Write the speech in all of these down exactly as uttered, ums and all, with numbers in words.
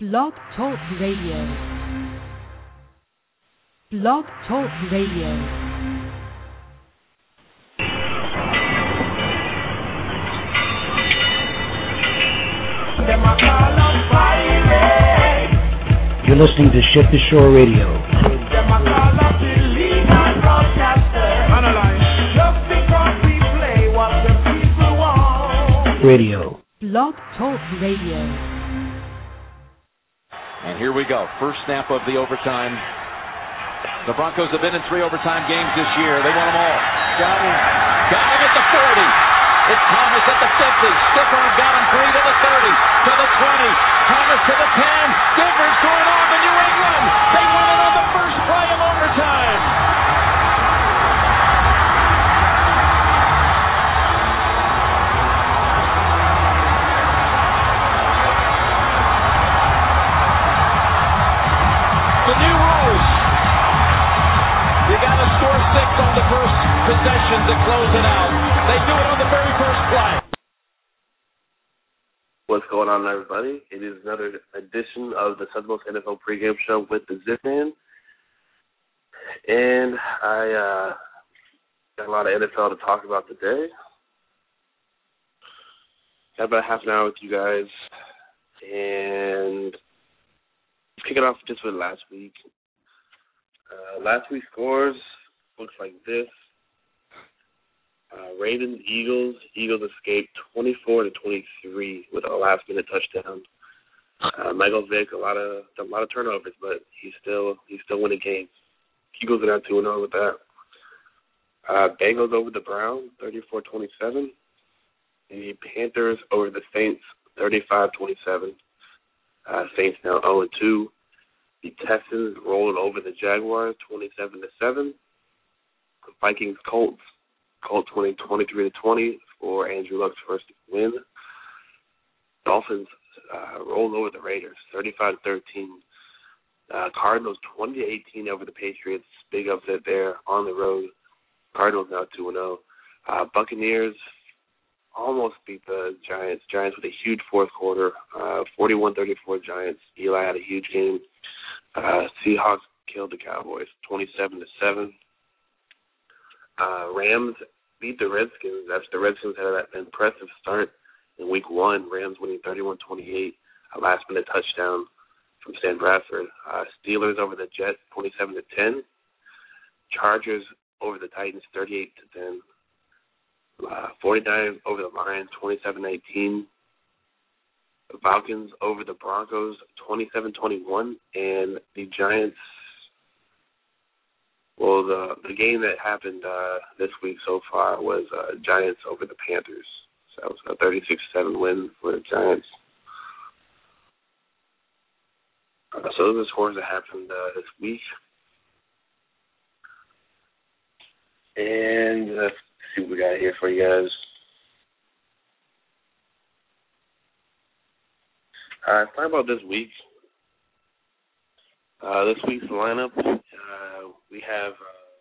Blog Talk Radio. Blog Talk Radio. You're listening to Shift to Shore Radio. Radio. Blog Talk Radio. And here we go. First snap of the overtime. The Broncos have been in three overtime games this year. They won them all. Got him. Got him at the forty. It's Thomas at the fifty. Stifford got him free to the thirty. To the twenty. Thomas to the ten. Stifford's going off in New England. They won it on the first play of overtime. The new rules. You got to score six on the first possession to close it out. They do it on the very first play. What's going on, everybody? It is another edition of the Southernmost N F L pregame show with the Zip Man. And I uh, got a lot of N F L to talk about today. Got about half an hour with you guys. And let's kick it off just with last week. Uh, last week's scores looks like this. Uh, Ravens, Eagles. Eagles escaped twenty-four to twenty-three with a last-minute touchdown. Uh, Michael Vick, a lot of a lot of turnovers, but he's still he's still winning games. Eagles are now two and zero with that. Uh, Bengals over the Browns, thirty-four twenty-seven. The Panthers over the Saints, thirty-five twenty-seven. Uh, Saints now zero and two. The Texans rolling over the Jaguars, twenty-seven to seven. Vikings, Colts. Colts winning twenty-three to twenty for Andrew Luck's first win. Dolphins uh, rolled over the Raiders, thirty-five to thirteen. Uh, Cardinals twenty to eighteen over the Patriots. Big upset there on the road. Cardinals now two and zero. Uh, Buccaneers almost beat the Giants. Giants with a huge fourth quarter, uh, forty-one thirty-four Giants. Eli had a huge game. Uh, Seahawks killed the Cowboys, twenty-seven to seven. Uh, Rams beat the Redskins. After the Redskins had that impressive start in week one, Rams winning thirty-one twenty-eight, a last-minute touchdown from Stan Bradford. Uh, Steelers over the Jets, twenty-seven to ten. Chargers over the Titans, thirty-eight to ten. Uh, forty-nine over the Lions, twenty-seven eighteen. The Falcons over the Broncos, twenty-seven twenty-one. And the Giants, well, the the game that happened uh, this week so far was uh, Giants over the Panthers. So that was a thirty-six seven win for the Giants. Uh, so those are the scores that happened uh, this week. And let's see what we got here for you guys. All right, talk about this week. Uh, this week's lineup, uh, we have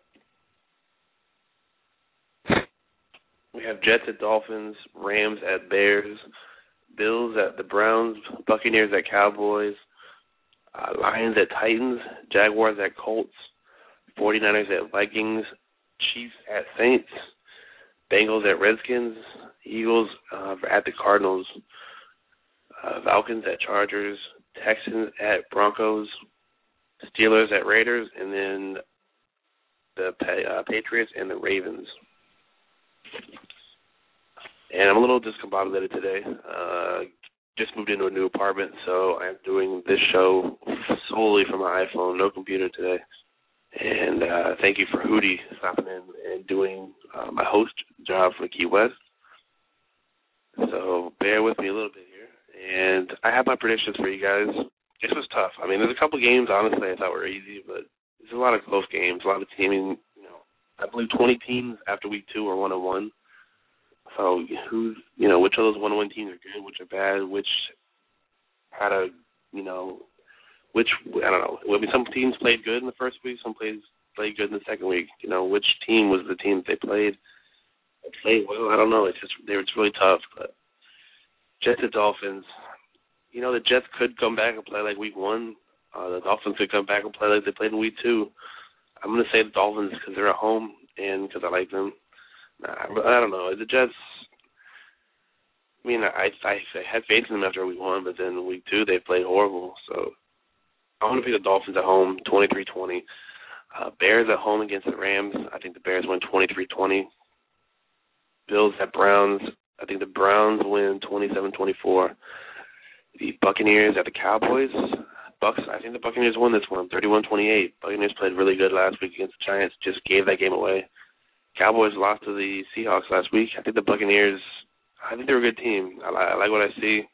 uh, we have Jets at Dolphins, Rams at Bears, Bills at the Browns, Buccaneers at Cowboys, uh, Lions at Titans, Jaguars at Colts, forty-niners at Vikings, Chiefs at Saints, Bengals at Redskins, Eagles uh, at the Cardinals, uh, Falcons at Chargers, Texans at Broncos, Steelers at Raiders, and then the uh, Patriots and the Ravens. And I'm a little discombobulated today. Uh, just moved into a new apartment, so I'm doing this show solely from my iPhone, no computer today. And uh, thank you for Hootie stopping in and doing uh, my host job for Key West. So bear with me a little bit here. And I have my predictions for you guys. This was tough. I mean, there's a couple games, honestly, I thought were easy, but there's a lot of close games, a lot of teaming. You know, I believe twenty teams after week two are one and one. So who's, you know, which of those one and one teams are good, which are bad, which had a, you know, which, I don't know. I mean, some teams played good in the first week, some played played good in the second week. You know, which team was the team that they played? Played well, I don't know. It's just, they were, it's really tough. But Jets at Dolphins, you know, the Jets could come back and play like week one. Uh, the Dolphins could come back and play like they played in week two. I'm going to say the Dolphins because they're at home and because I like them. Nah, I don't know. The Jets, I mean, I, I, I had faith in them after week one, but then week two they played horrible. So I'm going to pick the Dolphins at home, twenty-three twenty. Uh, Bears at home against the Rams. I think the Bears win twenty-three twenty. Bills at Browns. I think the Browns win twenty-seven twenty-four. The Buccaneers at the Cowboys. Bucks. I think the Buccaneers won this one, thirty-one twenty-eight. Buccaneers played really good last week against the Giants. Just gave that game away. Cowboys lost to the Seahawks last week. I think the Buccaneers, I think they're a good team. I, I like what I see.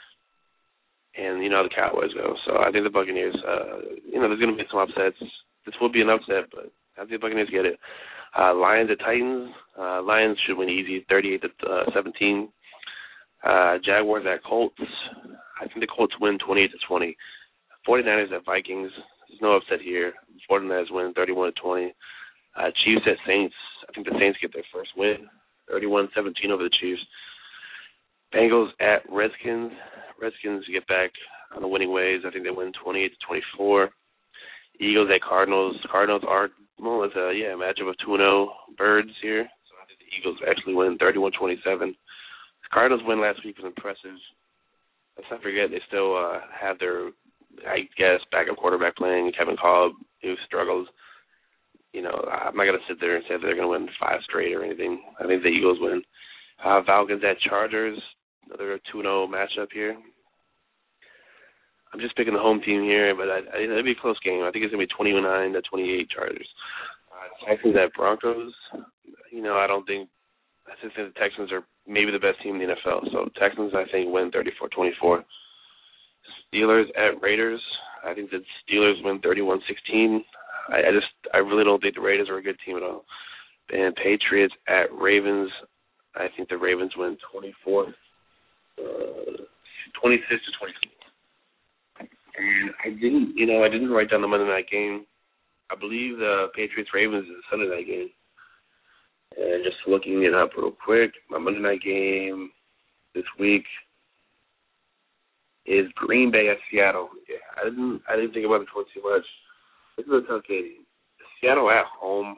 And you know how the Cowboys go. So I think the Buccaneers, uh, you know, there's going to be some upsets. This will be an upset, but I think the Buccaneers get it. Uh, Lions at Titans. Uh, Lions should win easy, thirty-eight to seventeen. Uh, Jaguars at Colts. I think the Colts win twenty-eight to twenty. forty-niners at Vikings. There's no upset here. forty-niners win thirty-one to twenty. Uh, Chiefs at Saints. I think the Saints get their first win, thirty-one seventeen over the Chiefs. Bengals at Redskins. Redskins get back on the winning ways. I think they win twenty-eight to twenty-four. Eagles at Cardinals. Cardinals are, well, it's a, yeah, matchup of two and oh birds here. So I think the Eagles actually win thirty-one twenty-seven. The Cardinals win last week was impressive. Let's not forget they still uh, have their, I guess, backup quarterback playing, Kevin Kolb, who struggles. You know, I'm not going to sit there and say that they're going to win five straight or anything. I think the Eagles win. Uh, Falcons at Chargers. Another two and oh matchup here. I'm just picking the home team here, but I, I, it'll be a close game. I think it's going to be twenty-nine to twenty-eight Chargers. Uh, Texans at Broncos. You know, I don't think – I just think the Texans are maybe the best team in the N F L. So Texans, I think, win thirty-four twenty-four. Steelers at Raiders. I think the Steelers win thirty-one sixteen. I, I just – I really don't think the Raiders are a good team at all. And Patriots at Ravens. I think the Ravens win twenty-four, uh, twenty-six to twenty-four. And I didn't, you know, I didn't write down the Monday night game. I believe the Patriots-Ravens is the Sunday night game. And just looking it up real quick, my Monday night game this week is Green Bay at Seattle. Yeah, I didn't, I didn't think about the twenty too much. This is a tough game. Seattle at home.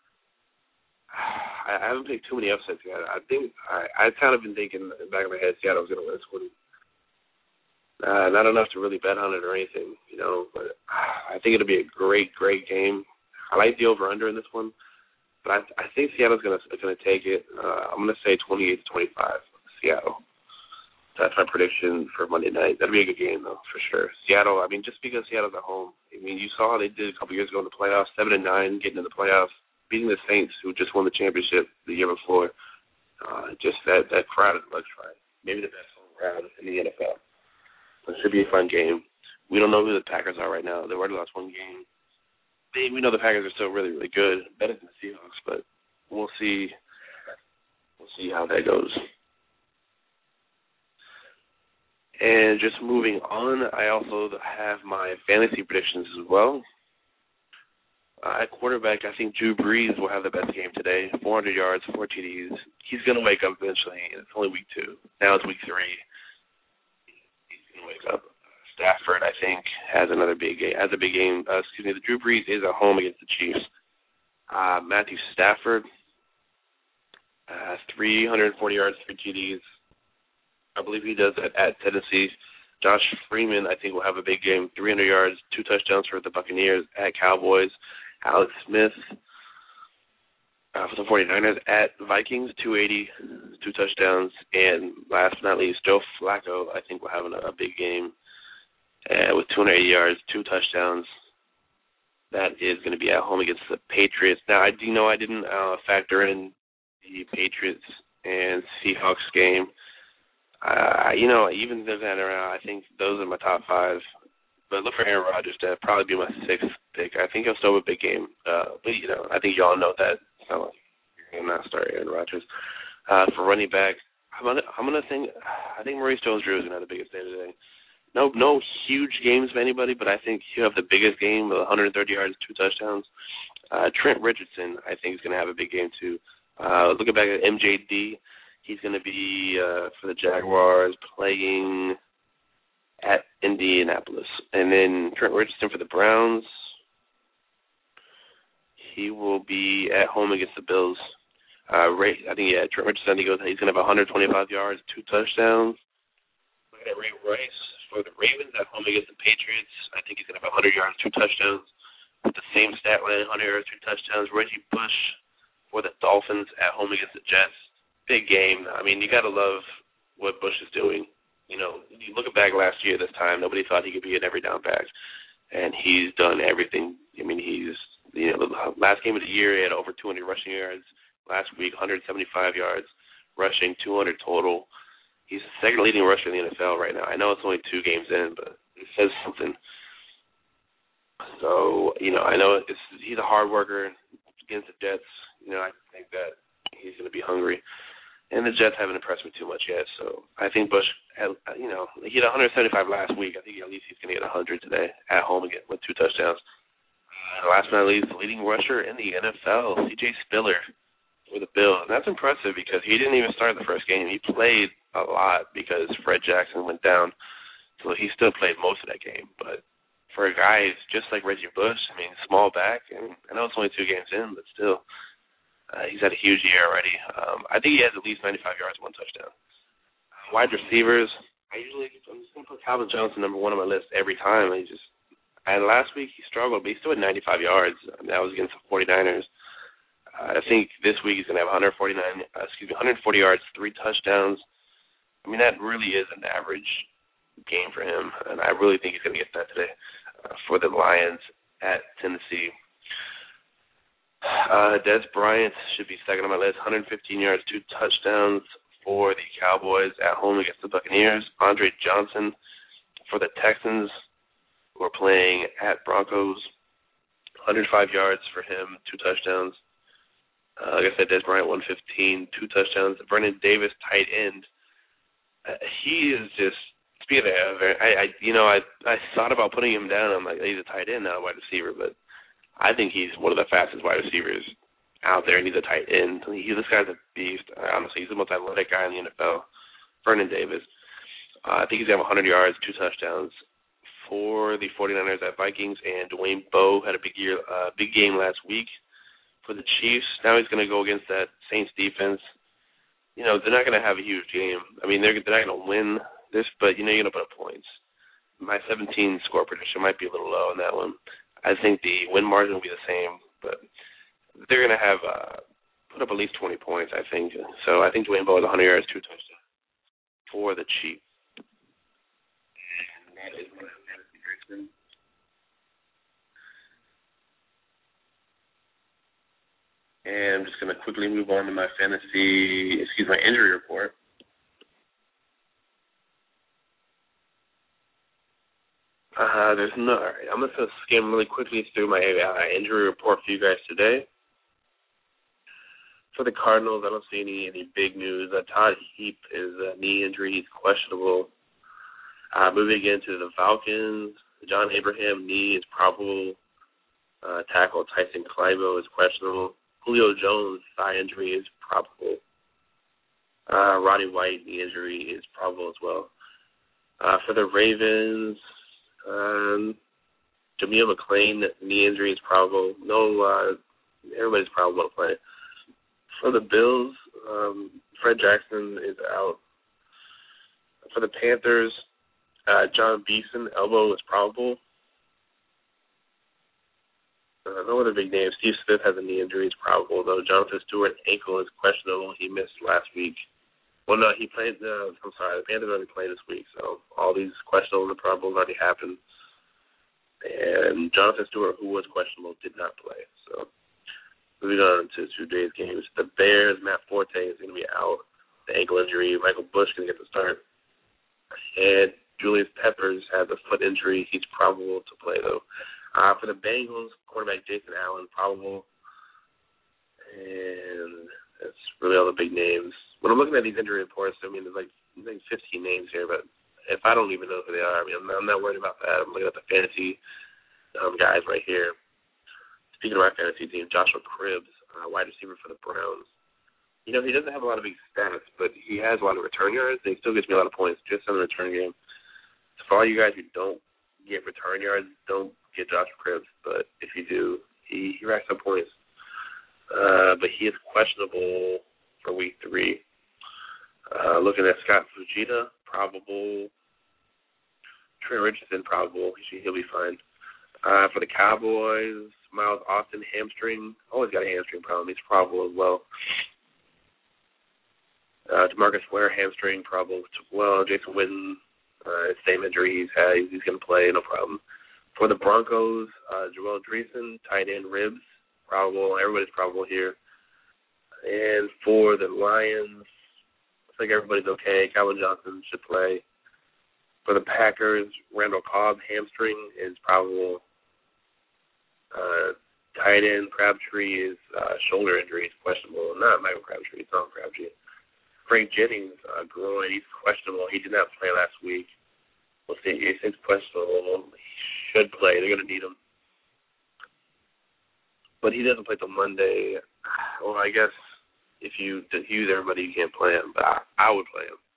I haven't picked too many upsets yet. I think I, I've kind of been thinking in the back of my head Seattle was going to win this one. Uh, not enough to really bet on it or anything, you know, but I think it'll be a great, great game. I like the over-under in this one, but I, I think Seattle's going to going to take it. Uh, I'm going to say twenty-eight to twenty-five, Seattle. That's my prediction for Monday night. That'll be a good game, though, for sure. Seattle, I mean, just because Seattle's at home. I mean, you saw how they did a couple years ago in the playoffs, seven and nine, getting to the playoffs, beating the Saints, who just won the championship the year before. Uh, just that, that crowd is electrifying. Maybe the best home crowd in the N F L. It should be a fun game. We don't know who the Packers are right now. They've already lost one game. They, we know the Packers are still really, really good, better than the Seahawks, but we'll see. We'll see how that goes. And just moving on, I also have my fantasy predictions as well. Uh, at quarterback, I think Drew Brees will have the best game today. four hundred yards, four T Ds. He's going to wake up eventually. It's only week two. Now it's week three. Wake up. Stafford, I think, has another big game. Has a big game. Uh, excuse me. The Drew Brees is at home against the Chiefs. Uh, Matthew Stafford has uh, three hundred forty yards, three T Ds. I believe he does that at Tennessee. Josh Freeman, I think, will have a big game. three hundred yards, two touchdowns for the Buccaneers at Cowboys. Alex Smith uh, for the forty-niners at Vikings, two eighty, two touchdowns. And last but not least, Joe Flacco, I think, will have a, a big game uh, with two hundred eighty yards, two touchdowns. That is going to be at home against the Patriots. Now, I do know I didn't uh, factor in the Patriots and Seahawks game. Uh, you know, even though that around, I think those are my top five. But look for Aaron Rodgers to probably be my sixth pick. I think he'll still have a big game. Uh, but, you know, I think you all know that. It's not like you're going to not start Aaron Rodgers. Uh, for running back, I'm going to I'm gonna think, I think Maurice Jones-Drew is going to have the biggest day today. No no huge games for anybody, but I think he'll have the biggest game with one hundred thirty yards, two touchdowns. Uh, Trent Richardson, I think, is going to have a big game too. Uh, looking back at M J D, he's going to be, uh, for the Jaguars, playing at Indianapolis. And then Trent Richardson for the Browns. He will be at home against the Bills. Uh, Ray, I think, yeah, Trent Richardson, he goes, he's going to have one hundred twenty-five yards, two touchdowns. Looking at Ray Rice for the Ravens at home against the Patriots. I think he's going to have one hundred yards, two touchdowns. With the same stat line, one hundred yards, two touchdowns. Reggie Bush for the Dolphins at home against the Jets. Big game. I mean, you got to love what Bush is doing. You know, you look back last year this time, nobody thought he could be an every down back. And he's done everything. I mean, he's, you know, the last game of the year, he had over two hundred rushing yards. Last week, one hundred seventy-five yards, rushing, two hundred total. He's the second leading rusher in the N F L right now. I know it's only two games in, but it says something. So, you know, I know it's, he's a hard worker against the Jets. You know, I think that he's going to be hungry. And the Jets haven't impressed me too much yet. So I think Bush, had, you know, he had one hundred seventy-five last week. I think at least he's going to get one hundred today at home again with two touchdowns. Uh, last but not least, the leading rusher in the N F L, C J Spiller for the Bills. And that's impressive because he didn't even start the first game. He played a lot because Fred Jackson went down. So he still played most of that game. But for a guy just like Reggie Bush, I mean, small back, and I know it's only two games in, but still, uh, he's had a huge year already. Um, I think he has at least ninety-five yards, one touchdown. Uh, wide receivers, I usually, I'm just going to put Calvin Johnson number one on my list every time. He just, and last week he struggled, but he still had ninety-five yards. I mean, that was against the forty-niners. Uh, I think this week he's going to have one hundred forty-nine, uh, excuse me, one hundred forty yards, three touchdowns. I mean, that really is an average game for him, and I really think he's going to get that today uh, for the Lions at Tennessee. Uh, Dez Bryant should be second on my list, one hundred fifteen yards, two touchdowns for the Cowboys at home against the Buccaneers. Andre Johnson for the Texans, who are playing at Broncos, one hundred five yards for him, two touchdowns. Uh, like I said, Dez Bryant, one hundred fifteen, two touchdowns. Vernon Davis, tight end. Uh, he is just, speaking of, I, I, you know, I, I thought about putting him down. I'm like, he's a tight end, not a wide receiver, but I think he's one of the fastest wide receivers out there, and he's a tight end. He, this guy's a beast. Honestly, he's the most athletic guy in the N F L. Vernon Davis. Uh, I think he's going to have one hundred yards, two touchdowns for the forty-niners at Vikings, and Dwayne Bowe had a big year, uh, big game last week for the Chiefs. Now he's going to go against that Saints defense. You know, they're not going to have a huge game. I mean, they're, they're not going to win this, but, you know, you're going to put up points. My seventeen score prediction might be a little low on that one. I think the win margin will be the same, but they're going to have uh, put up at least twenty points, I think. So I think Dwayne Bowe has one hundred yards, two touchdowns for the Chiefs. And that is my fantasy prediction. And I'm just going to quickly move on to my fantasy, excuse my injury report. Uh, there's no, all right, I'm just going to skim really quickly through my uh, injury report for you guys today. For the Cardinals, I don't see any, any big news. Uh, Todd Heap is a knee injury. He's questionable. Uh, moving into the Falcons, John Abraham, knee is probable. Uh, tackle Tyson Kleibo is questionable. Julio Jones, thigh injury is probable. Uh, Roddy White, knee injury is probable as well. Uh, for the Ravens, um, Jameel McClain, knee injury is probable. No, uh, everybody's probable to play. For the Bills, um, Fred Jackson is out. For the Panthers, uh, John Beeson, elbow is probable. Uh, no other big names. Steve Smith has a knee injury. It's probable, though. Jonathan Stewart, ankle is questionable. He missed last week. Well, no, he played. Uh, I'm sorry, the Panthers already played this week, so all these questionable and probables already happened. And Jonathan Stewart, who was questionable, did not play. So moving on to today's games. The Bears, Matt Forte is going to be out. The ankle injury. Michael Bush going to get the start. And Julius Peppers has a foot injury. He's probable to play, though. Uh, for the Bengals, quarterback Jason Allen, probable. And that's really all the big names. When I'm looking at these injury reports, I mean, there's like, there's like fifteen names here, but if I don't even know who they are, I mean, I'm not, I'm not worried about that. I'm looking at the fantasy um, guys right here. Speaking of our fantasy team, Joshua Cribbs, uh, wide receiver for the Browns. You know, he doesn't have a lot of big stats, but he has a lot of return yards, and he still gets me a lot of points just on the return game. So for all you guys who don't get return yards, don't get Josh Cribbs. But if you do, he, he racks up points. Uh, but he is questionable for week three. Uh, looking at Scott Fujita, probable. Trent Richardson, probable. He should, he'll be fine. Uh, for the Cowboys, Miles Austin, hamstring. Always got a hamstring problem. He's probable as well. Uh, DeMarcus Ware, hamstring, probable as well. Jason Witten, uh, same injury he's had. He's, he's going to play, no problem. For the Broncos, uh, Joel Dreesen, tight end, ribs, probable. Everybody's probable here. And for the Lions, looks like everybody's okay. Calvin Johnson should play. For the Packers, Randall Cobb, hamstring is probable. Uh, tight end, Crabtree is uh, shoulder injury, is questionable. Not Michael Crabtree, it's not Crabtree. Frank Jennings, uh, groin, he's questionable. He did not play last week. We'll see. He's questionable. He should play. They're going to need him. But he doesn't play till Monday. Well, I guess if you use everybody, you can't play him. But I, I would play him.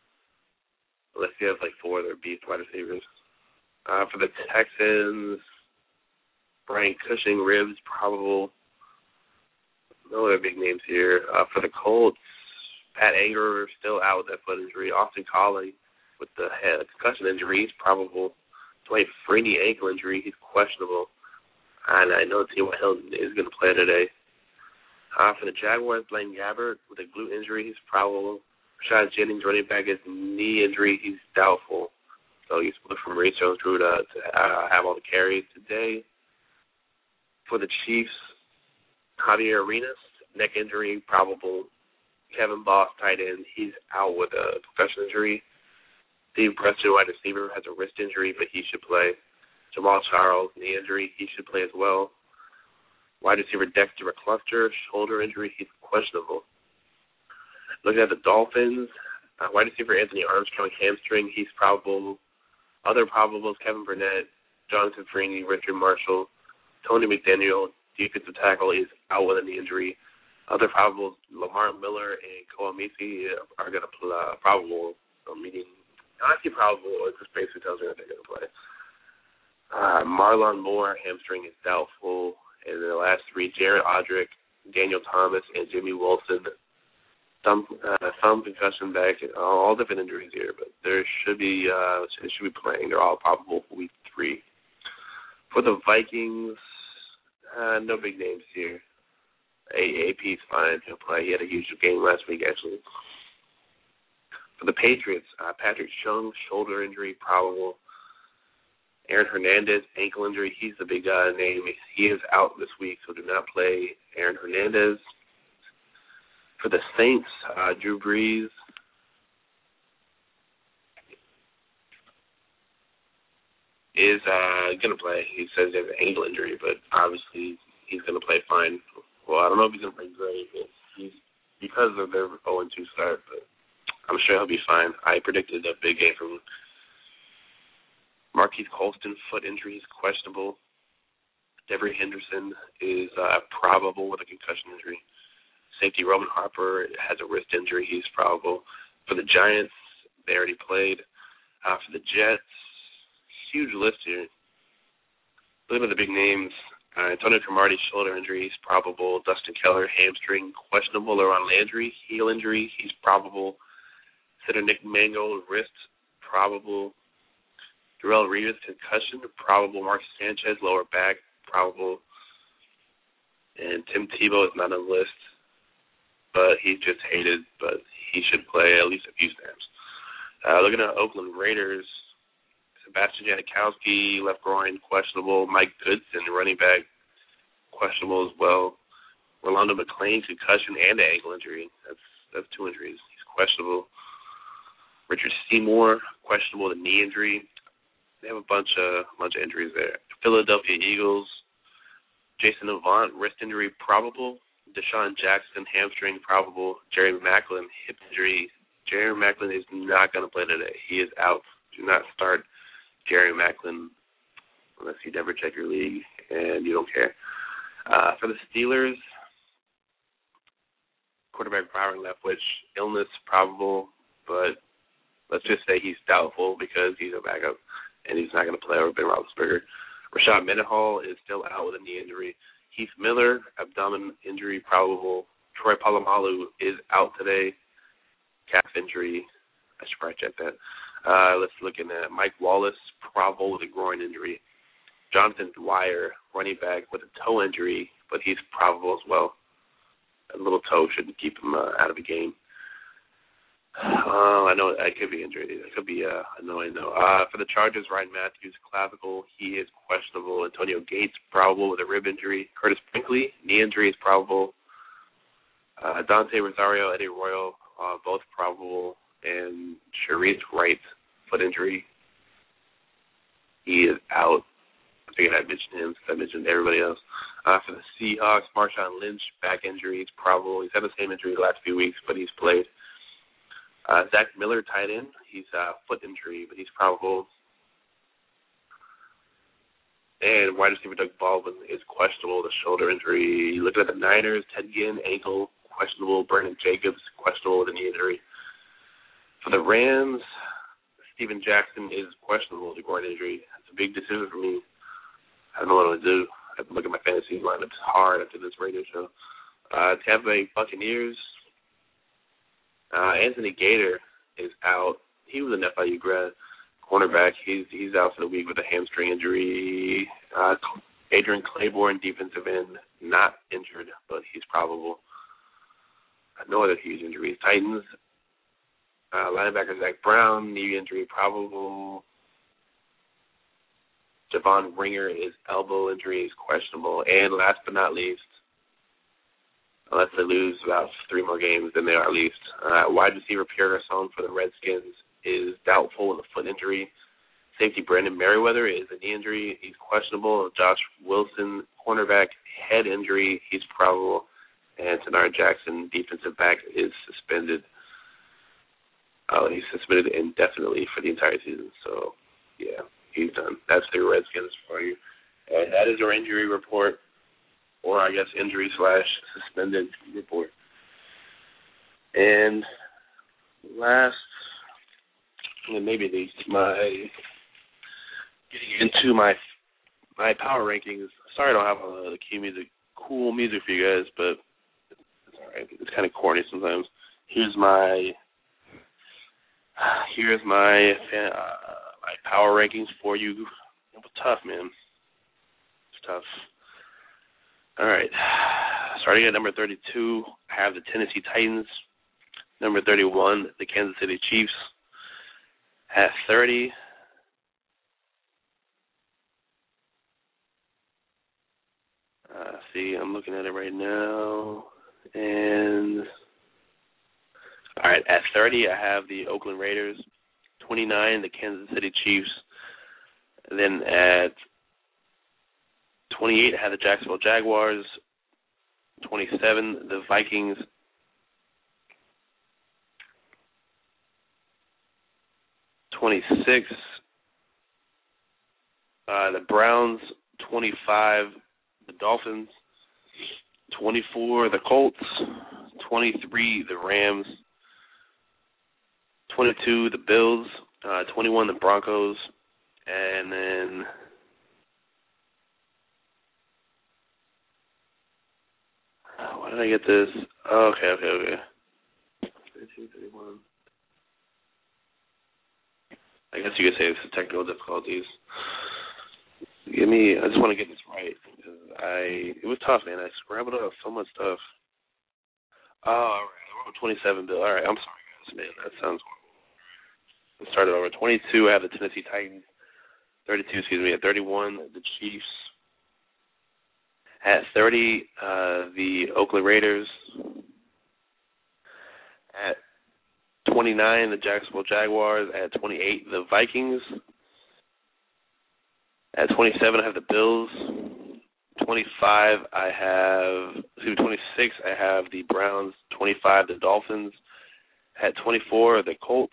Unless you have like four of their beast wide receivers. Uh, for the Texans, Brian Cushing, ribs, probable. No other big names here. Uh, for the Colts, Pat Anger still out with that foot injury. Austin Collie with the head concussion injury, he's probable. Dwayne Freeney, ankle injury, he's questionable. And I know T Y. Hilton is going to play today. Uh, for the Jaguars, Blaine Gabbert with a glute injury, he's probable. Rashad Jennings, running back, his knee injury, he's doubtful. So he's split from Maurice Jones-Drew to, to uh, have all the carries today. For the Chiefs, Javier Arenas, neck injury, probable. Kevin Boss, tight end, he's out with a concussion injury. Steve Preston, wide receiver, has a wrist injury, but he should play. Jamal Charles, knee injury, he should play as well. Wide receiver Dexter McCluster, shoulder injury, he's questionable. Looking at the Dolphins, uh, wide receiver Anthony Armstrong, hamstring, he's probable. Other probables, Kevin Burnett, Jonathan Freeney, Richard Marshall, Tony McDaniel, defensive tackle, is out with a knee injury. Other probables, Lamar Miller and Koamisi are going to play, uh, probable, uh, meaning, not actually probable, it just basically tells me that they're going to play. Uh, Marlon Moore, hamstring is doubtful. And the last three, Jared Odrick, Daniel Thomas, and Jimmy Wilson. Some uh, some concussion back, all different injuries here, but there should be uh, they should be playing. They're all probable for week three. For the Vikings, uh, no big names here. A AP's fine. He'll play. He had a huge game last week, actually. For the Patriots, uh, Patrick Chung, shoulder injury, probable. Aaron Hernandez, ankle injury. He's the big uh, name. He is out this week, so do not play Aaron Hernandez. For the Saints, uh, Drew Brees. Is uh, going to play. He says he has an ankle injury, but obviously he's going to play fine. Well, I don't know if he's going to play great. He's, because of their oh and two start, but I'm sure he'll be fine. I predicted a big game from Marquise Colston, foot injury, is questionable. Devery Henderson is uh, probable with a concussion injury. Safety Roman Harper has a wrist injury. He's probable. For the Giants, they already played. Uh, for the Jets, huge list here. Looking at the big names, uh, Antonio Cromartie, shoulder injury, he's probable. Dustin Keller, hamstring, questionable. Leron Landry, heel injury, he's probable. Center Nick Mangold, wrist, probable. Darrelle Reeves, concussion, probable. Mark Sanchez, lower back, probable. And Tim Tebow is not on the list, but he's just hated, but he should play at least a few snaps. Uh, looking at Oakland Raiders, Sebastian Janikowski, left groin, questionable. Mike Goodson, running back, questionable as well. Rolando McClain, concussion and an ankle injury. That's that's two injuries. He's questionable. Richard Seymour, questionable, the knee injury. They have a bunch of bunch of injuries there. Philadelphia Eagles, Jason Avant, wrist injury, probable. Deshaun Jackson, hamstring, probable. Jerry Maclin, hip injury. Jerry Maclin is not going to play today. He is out. Do not start Jerry Maclin unless you never check your league and you don't care. Uh, for the Steelers, quarterback Byron Leftwich, illness probable, but let's just say he's doubtful because he's a backup and he's not going to play over Ben Roethlisberger. Rashad Mendenhall is still out with a knee injury. Heath Miller, abdomen injury probable. Troy Polamalu is out today, calf injury. I should probably check that. Uh, let's look at that. Mike Wallace, probable with a groin injury. Jonathan Dwyer, running back with a toe injury, but he's probable as well. A little toe shouldn't keep him uh, out of the game. Uh, I know it could be injured. It could be, uh, I know, I know. Uh, for the Chargers, Ryan Matthews, clavicle, he is questionable. Antonio Gates, probable with a rib injury. Curtis Brinkley, knee injury is probable. Uh, Dante Rosario, Eddie Royal, uh, both probable. And Sharice Wright, foot injury. He is out. I figured I'd mention him since I mentioned everybody else. Uh, for the Seahawks, Marshawn Lynch, back injury is probable. He's had the same injury the last few weeks, but he's played. Uh, Zach Miller, tight end. He's a uh, foot injury, but he's probable. And wide receiver Doug Baldwin is questionable with a shoulder injury. Looking at the Niners, Ted Ginn, ankle, questionable. Brandon Jacobs, questionable with a knee injury. For the Rams, Steven Jackson is questionable with a groin injury. It's a big decision for me. I don't know what I'm going to do. I have to look at my fantasy lineup. It's hard after this radio show. Uh, Tampa Bay Buccaneers, Uh, Anthony Gator is out. He was an F I U grad cornerback. He's he's out for the week with a hamstring injury. Uh, Adrian Claiborne, defensive end, not injured, but he's probable. No other huge injuries. Titans, uh, linebacker Zach Brown, knee injury probable. Javon Ringer is elbow injury is questionable. And last but not least, unless they lose about three more games, then they are least. Uh, wide receiver Pierre Garçon for the Redskins is doubtful with a foot injury. Safety Brandon Merriweather is a knee injury. He's questionable. Josh Wilson, cornerback, head injury. He's probable. And Tanar Jackson, defensive back, is suspended. Uh, he's suspended indefinitely for the entire season. So, yeah, he's done. That's the Redskins for you. And that is our injury report. Or I guess injury slash suspended report. And last, and maybe least, my getting into my my power rankings. Sorry, I don't have uh, the key music, cool music for you guys, but it's all right. It's kind of corny sometimes. Here's my here's my uh, my power rankings for you. It was tough, man. It's tough. All right. Starting at number thirty-two, I have the Tennessee Titans. Number thirty-one, the Kansas City Chiefs. At thirty, uh, see, I'm looking at it right now. And, all right, at thirty, I have the Oakland Raiders. twenty-nine, the Kansas City Chiefs. And then at twenty-eight, I had the Jacksonville Jaguars. twenty-seven, the Vikings. twenty-six, uh, the Browns. twenty-five, the Dolphins. twenty-four, the Colts. twenty-three, the Rams. twenty-two, the Bills. Uh, twenty-one, the Broncos. And then why did I get this? Oh, okay, okay, okay. thirty-two, thirty-one. I guess you could say it's technical difficulties. Give me. I just want to get this right because I. It was tough, man. I scrambled up so much stuff. Oh, all right. I wrote twenty-seven, Bill. All right. I'm sorry, guys. Man, that sounds horrible. Let's start it over. twenty-two, I have the Tennessee Titans. thirty-two, excuse me. At thirty-one, the Chiefs. At thirty, uh, the Oakland Raiders. At twenty-nine, the Jacksonville Jaguars. At twenty-eight, the Vikings. At twenty-seven, I have the Bills. twenty-five, I have, excuse me, twenty-six, I have the Browns. twenty-five, the Dolphins. At twenty-four, the Colts.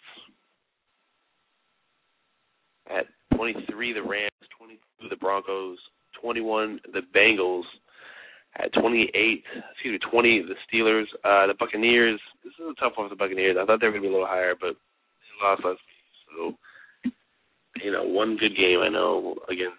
At twenty-three, the Rams. twenty-two, the Broncos. twenty-one, the Bengals. At twenty-eight, excuse me, twenty, the Steelers. Uh, the Buccaneers, this is a tough one for the Buccaneers. I thought they were going to be a little higher, but a lost last week. So, you know, one good game I know against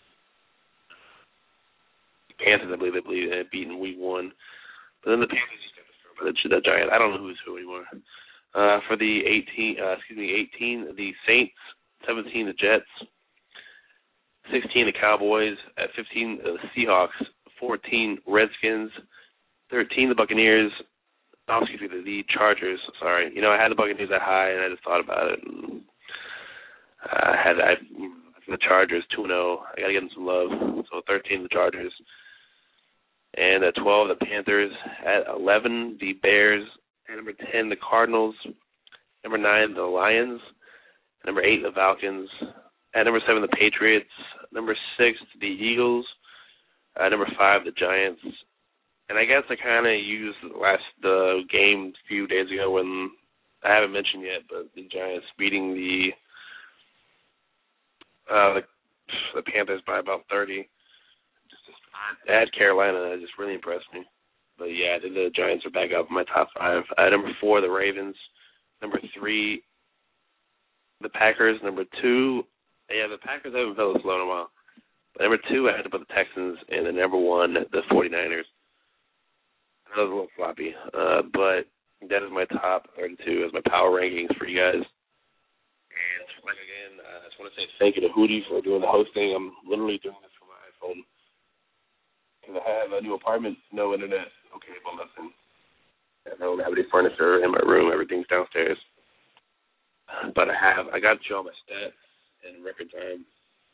the Panthers, I believe they believe they had beaten week one. But then the Panthers just got destroyed by the, the Giants. I don't know who's who anymore. Uh, for the eighteen, uh, excuse me, eighteen, the Saints, seventeen, the Jets, sixteen, the Cowboys, at fifteen, the Seahawks, fourteen, Redskins, thirteen, the Buccaneers, oh, excuse me, the, the Chargers, sorry. You know, I had the Buccaneers that high, and I just thought about it. And I had I, the Chargers, two and oh. I got to give them some love. So thirteen, the Chargers. And at twelve, the Panthers. At eleven, the Bears. At number ten, the Cardinals. Number nine, the Lions. At number eight, the Falcons. At number seven, the Patriots. Number six, the Eagles. At number five, the Giants. And I guess I kind of used the last the game a few days ago when I haven't mentioned yet, but the Giants beating the uh, the, the Panthers by about thirty. Just, just at Carolina, it just really impressed me. But yeah, the Giants are back up in my top five. Uh, number four, the Ravens. Number three, the Packers. Number two, yeah, the Packers haven't felt slow in a while. But number two, I had to put the Texans, and then number one, the 49ers. That was a little floppy, uh, but that is my top thirty-two as my power rankings for you guys. And like again, I just want to say thank you to Hootie for doing the hosting. I'm literally doing this from my iPhone because I have a new apartment, no internet, no cable, nothing. I don't have any furniture in my room. Everything's downstairs. But I have, I got to show my stats in record time.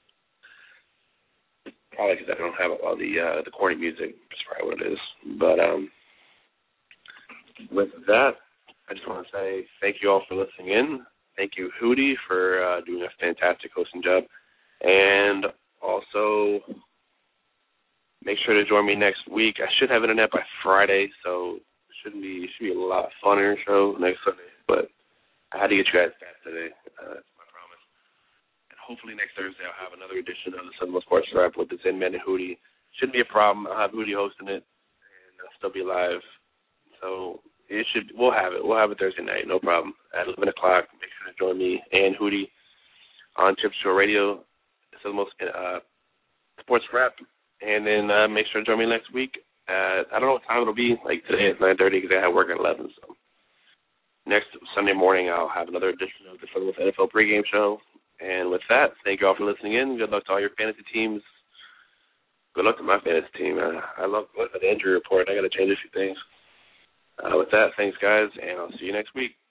Probably because I don't have all the uh, the corny music. That's probably what it is. But um, with that, I just want to say thank you all for listening in. Thank you, Hootie, for uh, doing a fantastic hosting job. And also, make sure to join me next week. I should have internet by Friday, so it shouldn't be, it should be a lot funner show next Sunday. But I had to get you guys stats today. Uh, that's my promise. And hopefully next Thursday I'll have another edition of the Sunday Sports Wrap with the Zen Man and Hootie. Shouldn't be a problem. I'll have Hootie hosting it, and I'll still be live. So it should. We'll have it. We'll have it Thursday night. No problem. At eleven o'clock, make sure to join me and Hootie on Chip Show Radio. It's the most uh, sports wrap. And then uh, make sure to join me next week. Uh, I don't know what time it'll be. Like today it's nine thirty because I have work at eleven. So next Sunday morning I'll have another edition of the Southern N F L pregame show. And with that, thank you all for listening in. Good luck to all your fantasy teams. Good luck to my fantasy team. Uh, I love the injury report. I got to change a few things. Uh, with that, thanks, guys, and I'll see you next week.